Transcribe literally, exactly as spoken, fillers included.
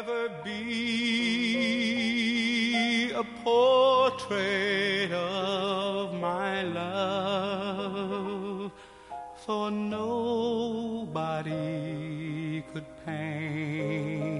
never be a portrait of my love, for nobody could paint